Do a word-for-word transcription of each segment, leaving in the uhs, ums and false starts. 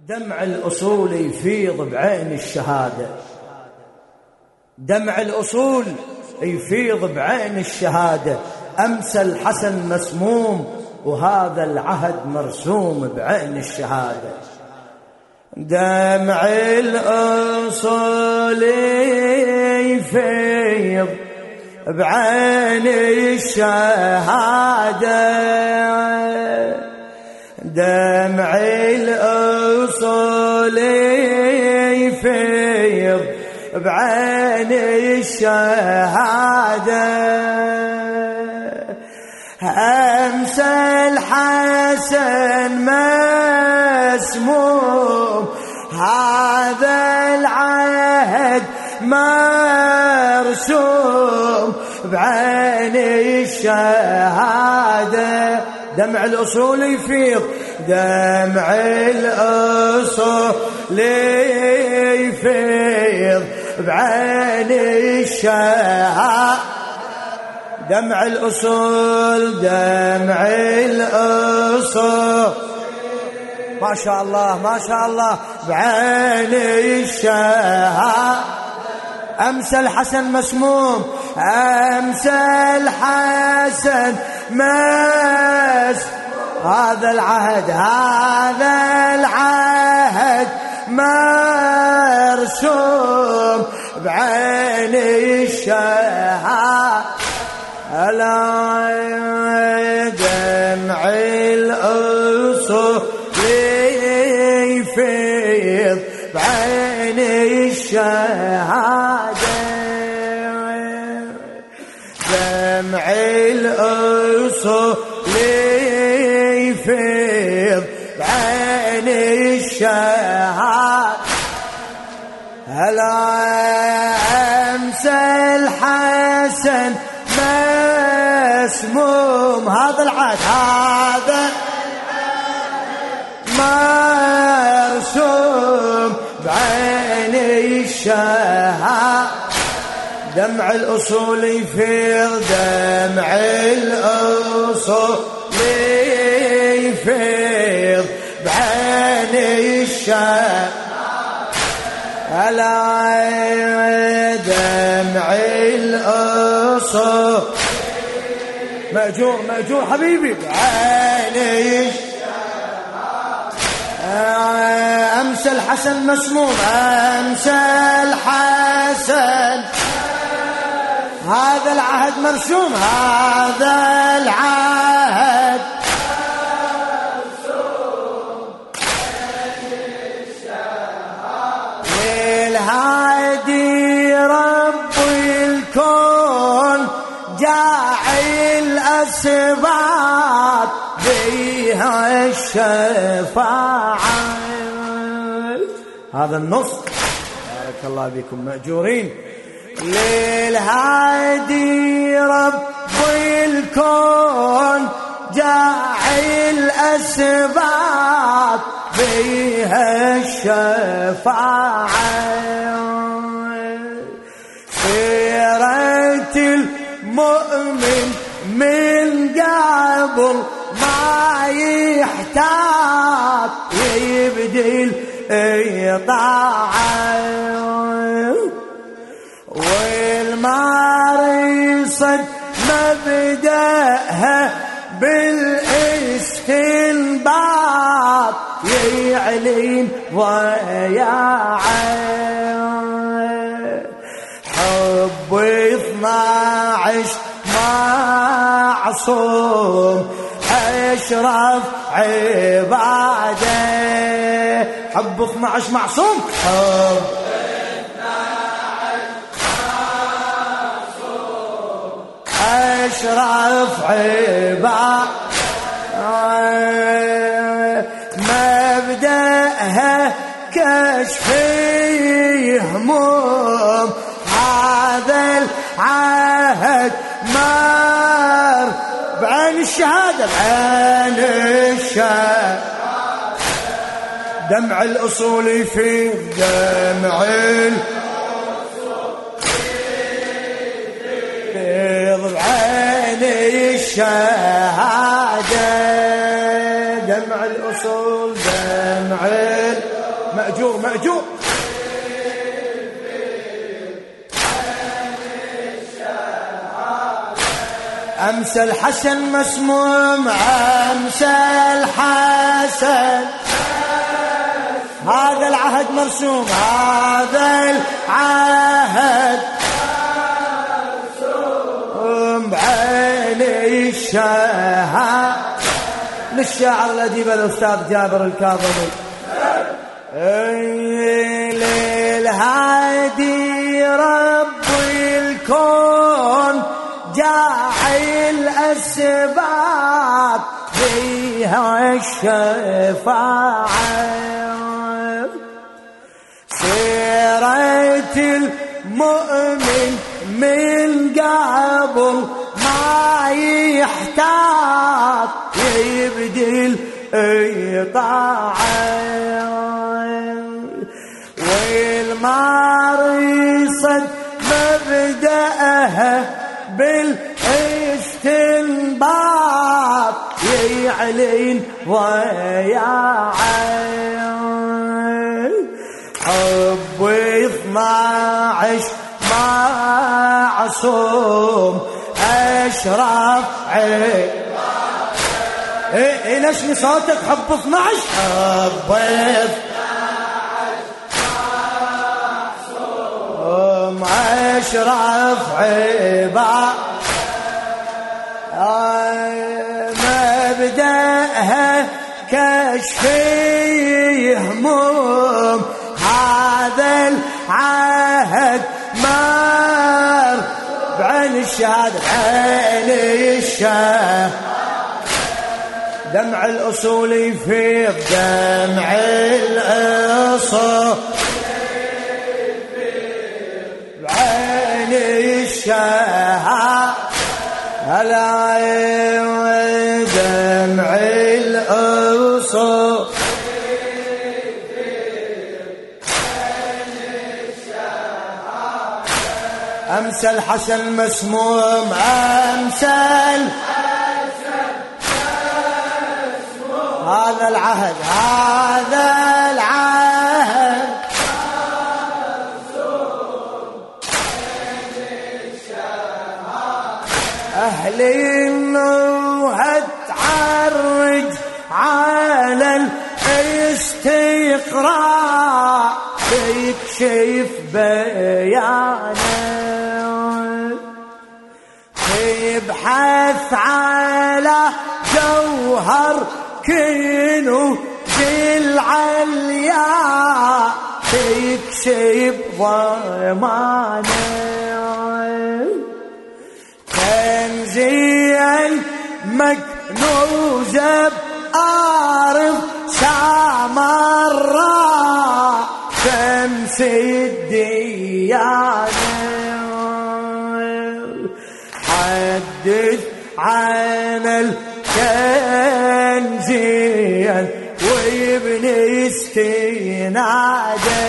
دمع الأصول يفيض بعين الشهادة، دمع الأصول يفيض بعين الشهادة. أمس الحسن مسموم وهذا العهد مرسوم بعين الشهادة. دمع الأصول يفيض بعين الشهادة، دمع الأصول يفيض بعين الشهادة. أمس الحسن مسموم هذا العهد مرسوم بعين الشهادة. دمع الأصول يفيض، دمع الأصول يفيض بعين الشهادة. دمع الأصول دمع الأصول ما شاء الله ما شاء الله بعين الشهادة. أمس الحسن مسموم، أمس الحسن مس هذا العهد هذا العهد مرسوم بعين الشهادة. ألا دمع الأصول يفيض بعين الشهادة، دمع الأصول يفيض بعين الشهادة. هلا أمس الحسن مسموم هذا العهد هذا مرسوم بعين الشهادة. دمع الأصول يفيض، دمع الأصول يفيض بعين الشهادة. ألا دمع الأصول مأجور مأجور حبيبي بعين الشهادة. أمس الحسن مسموم، أمس الحسن هذا العهد مرسوم، هذا العهد للهادي رب الكون جاعل الأسباب بها الشفاعة. هذا النص بارك الله بكم مأجورين. للهادي رب الكون جاعل الأسباب فيها الشفاعة. سيرة المؤمن من قبل ما يحتاج يبدل إطاعة، والمارصد مبدأها بالاستنباط يعلن ضياعه. حب اثناعش معصوم أشرف عباده، حب اثناعش معصوم، حب أشرف عباد مبدأها كشف هموم هذا العهد مر بعين الشهادة بعين الشهادة. دمع الأصول في دمع بعين الشهادة. دمع الأصول دمع مأجور مأجور. أمس الحسن مسموم أمس الحسن هذا العهد مرسوم هذا العهد مرسوم بعين الشهادة. للشاعر الأديب الأستاذ جابر الكاظمي. للهادي رب الكون جاعل الأسباب فيها الشفاعة. سيرة المؤمن من قبل ما يحتاج يبدل إطاعة. والمارصة مبدأها بالاستنباط يعلن ضياعه. حب اثناعش معصوم أشرف عين. ايه ايه نشني صوتك. حب اثناعش حب معصوم أشرف عبا. مبدأها كشف هموم هذا العهد مر بعين الشهادة بعين الشهادة. دمع الأصول يفيض دمع الأصول بعين الشهادة. هلا دمع الأصول أمس الحسن مسموم أمس الحسن مسموم هذا العهد هذا العهد أهلي النوها تعرج على الاستقراء يكشف بيانه. يبحث على جوهر كنوز العليا يكشف ضمانه. كنزي المكنوز بأرض سامراء شمس الديانة. حدث عن الكنزين ويبني استناده.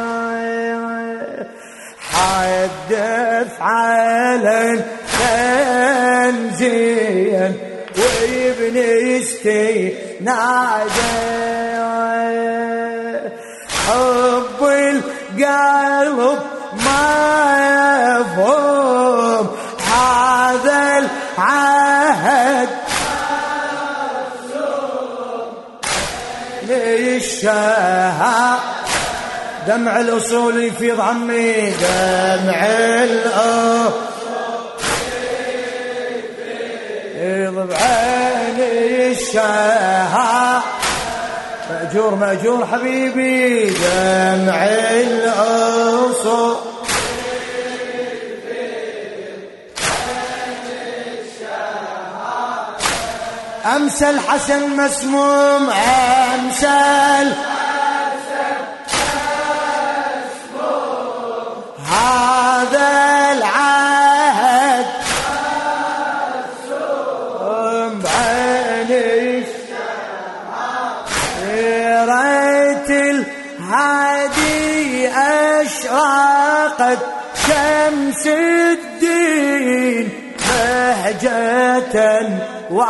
حدث على الكنزين ويبني استناده. حب القلب ما يفهم هذا العهد للشهادة. دمع الأصول في ضمي دمع الأصول بعين الشهادة. مأجور مأجور حبيبي دمع الأصول أمس الحسن مسموم أمس الحسن مسموم هذا العهد مسموم بعين الشهادة. الهادي أشرقت شمس الدين بهجة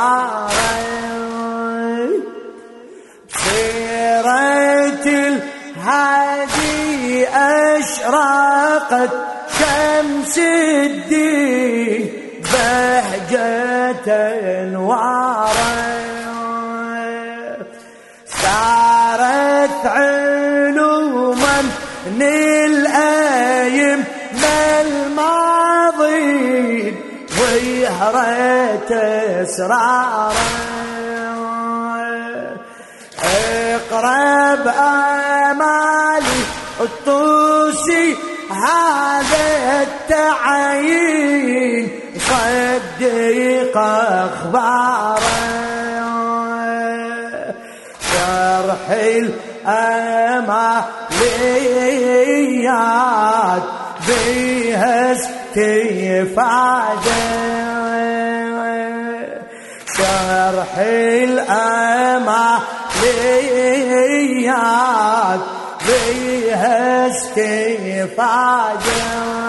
وعري. سيرة بالهادي أشرقت شمس الدين بهجة أنواره سارت علوما من الأيم الماضين ويهرت أسراره اقرب آمالي الطوسي هذا التعيين صدق أخباره شرح الأماليات بيها استفادة شرح الأماليات بيها استفادة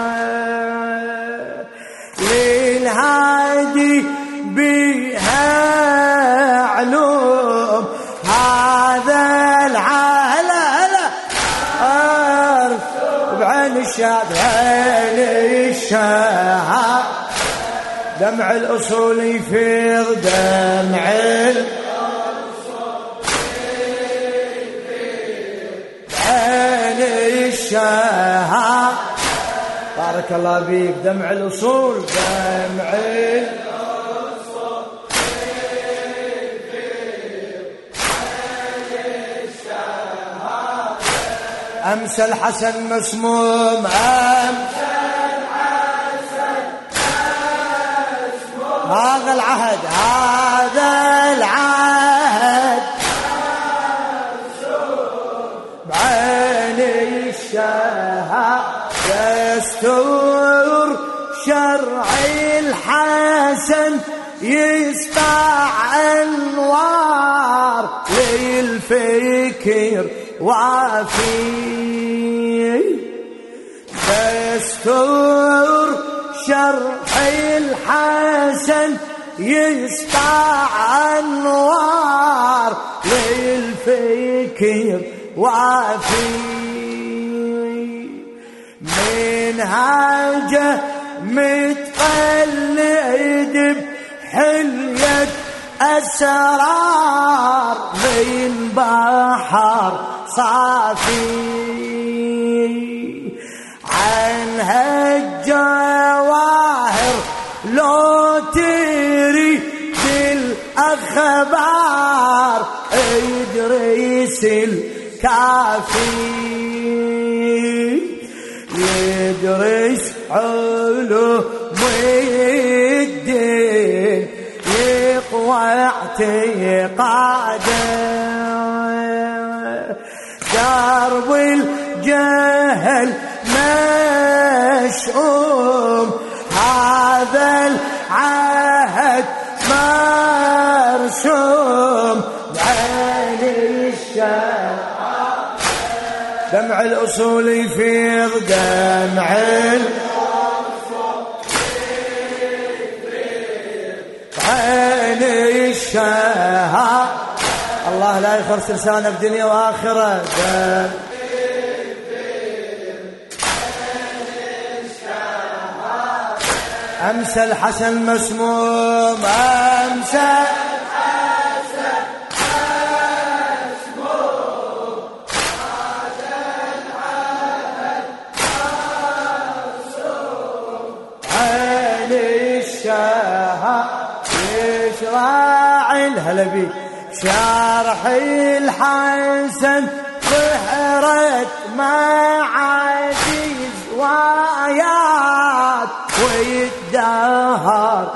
للهادي بها علوم هذا العالم عارف بعين الشهد بعين الشهد دمع الأصول يفيض دمع بعين الشهد بارك الله بيك دمع الأصول دمع الأصول أمس الحسن مسموم أمس الحسن مسموم هذا العهد هذا العهد بعين الشهد يستور شرع الحسن يسطع أنوار للفكر وافي يستور شرع الحسن يسطع أنوار للفكر وافي منهاجه متقلد بحلية أسرار من بحر صافي عنها الجواهر لو تريد الأخبار إدريس الكافي يدرس علوم الدين يقوى اعتقاده درب الجهل مشؤوم هذا العهد مرسوم بعين الشهد دمع الأصول يفيض دمع عين الشهد الله لا يخرس لسانه في دنيا وآخرة أمس الحسن مسموم أمس يشرع الهلبي شرح الحسن ظهرت معاجز وآيات والدهر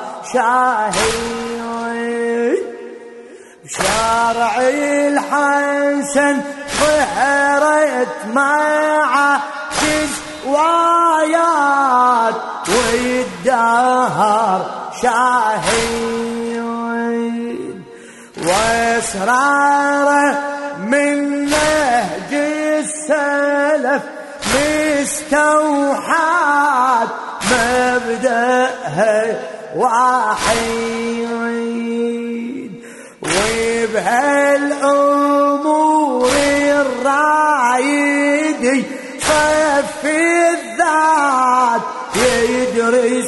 شاهد شرع الحسن ظهرت معاجز وآيات والدهر شاهد واسراره من نهج السلف مستوحات مبدأها واحد وبهالأمور الراعي عايدي صفي الذات يدرس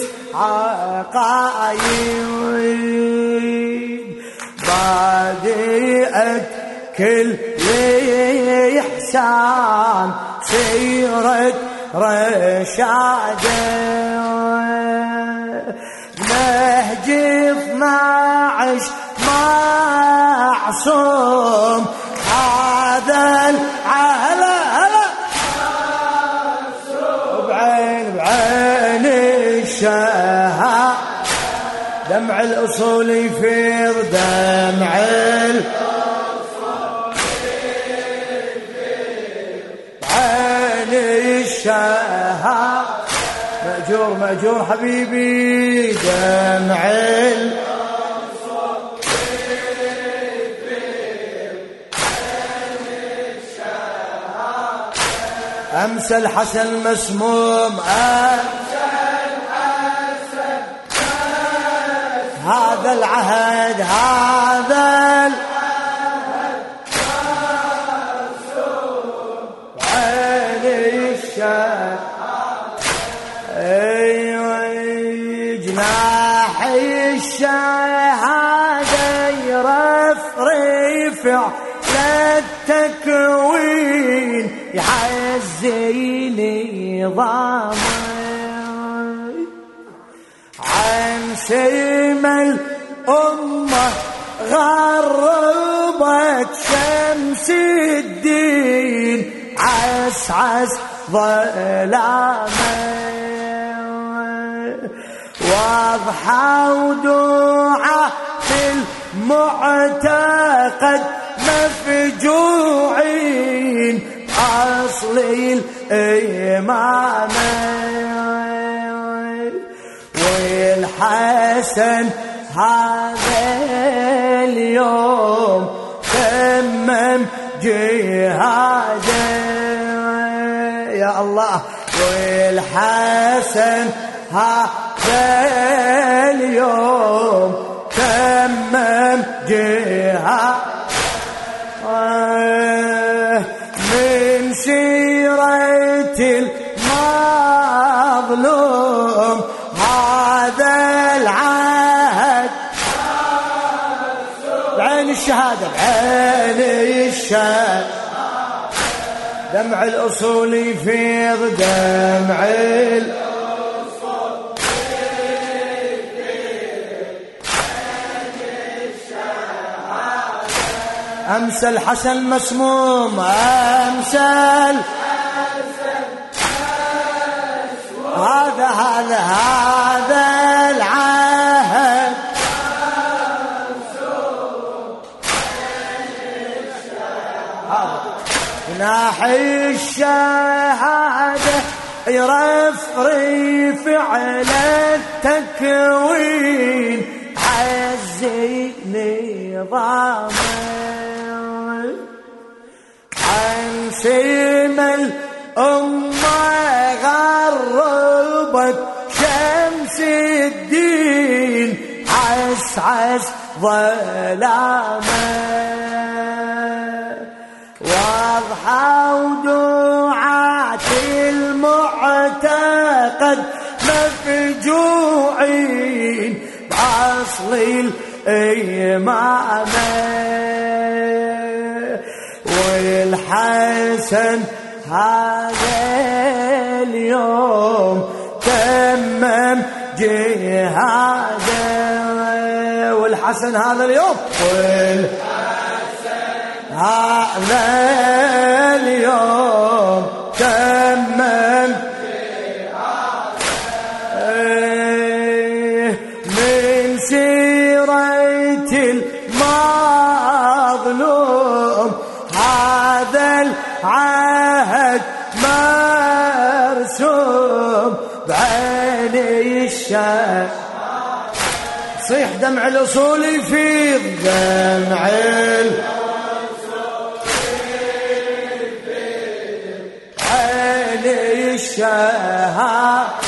عقايد بادئة كل إحسان سيرة رشادة نهج اثناعش معصوم هذا العهلا هلا بعين بعين الشهاء دمع الأصول يفيض دمع بعين الشهاء مأجور مأجور حبيبي دمع أمسى الحسن مسموم أمسى الحسن هذا العهد هذا العهد مرسوم بعين الشهادة أيوة جناح الشهادة يرفرف للتكوين يعزيني ضامي عن سيم الأمة غربت شمس الدين عسعس ظلامي واضحى ودوعة في المعتقد مفجوعين أصلي الإمام والحسن هذا اليوم تمم جهاده يا الله والحسن هذا اليوم تمم جهاده من سيرة المظلوم هذا العهد بعين الشهادة بعين الشهادة دمع الأصول يفيض دمع الأصول أمسى الحسن مسموم أمسى الحسن هذا هذا هذا العهد جناح الشهادة يرفرف على التكوين عزي نظامه عن سيم الأمة غربت شمس الدين عسعس ظلامه واضحى ودوعات المعتقد مفجوعين بأصل الإمامة والحسن هذا اليوم تمم جهاده والحسن هذا اليوم والحسن هذا اليوم تمم جهاده من سيرة المظلوم هذا العهد مرسوم بعين الشهادة صيح دمع الأصول يفيض دمع عين الشهادة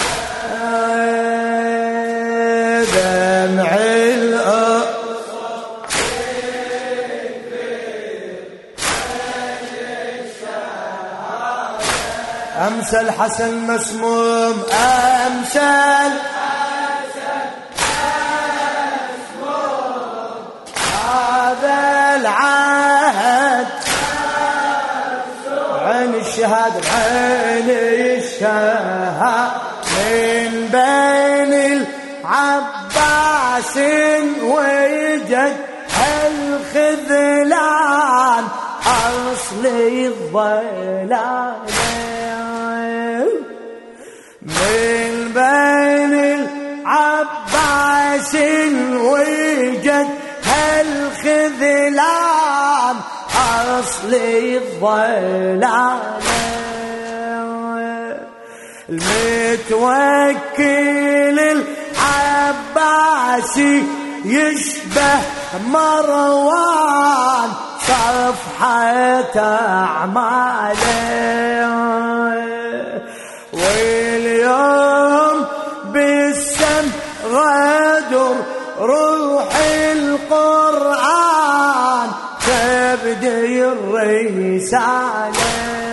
دمع أمسى الحسن مسموم أمسى الحسن مسموم هذا العهد عين الشهادة عين الشهادة من بين العباس وجد الخذلان أصلي الضلال من بين العباس وجد الخذلان أصلي الضلال المتوكل العباسي يشبه مروان صفحة أعماله واليوم بالسم غدر روح القرآن تبدي الرسالة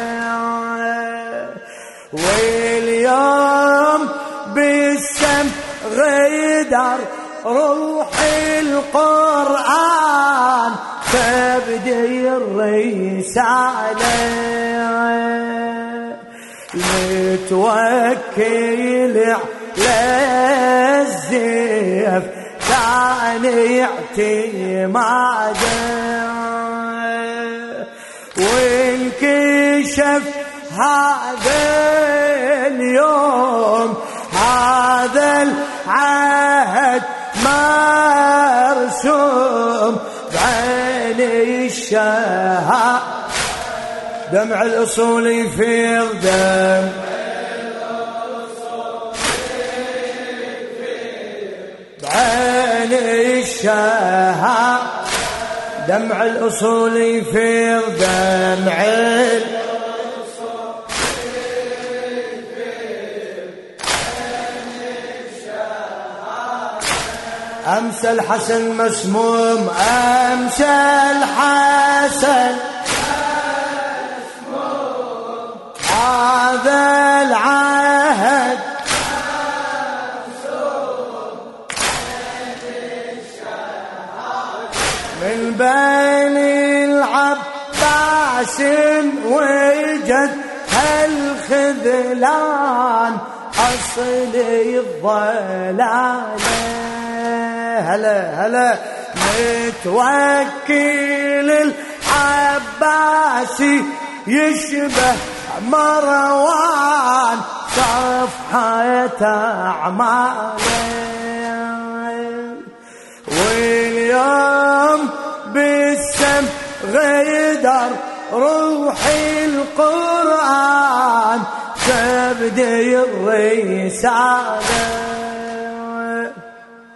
واليوم بالسم غدر روح القرآن تبدي الرسالة المتوكل على الزيف كان اعتماده وانكشف هذا اليوم هذا العهد مرسوم بعين الشهادة دمع الأصول يفيض دم بعين الشهادة دمع الأصول يفيض دمع أمسى الحسن مسموم أمسى الحسن مسموم هذا العهد من بين العباس وجد الخذلان أصلي الضلال هلا هلا متوكل العباسي يشبه مروان صفحة أعماله واليوم بالسم غدر روح القرآن تبدي الرسالة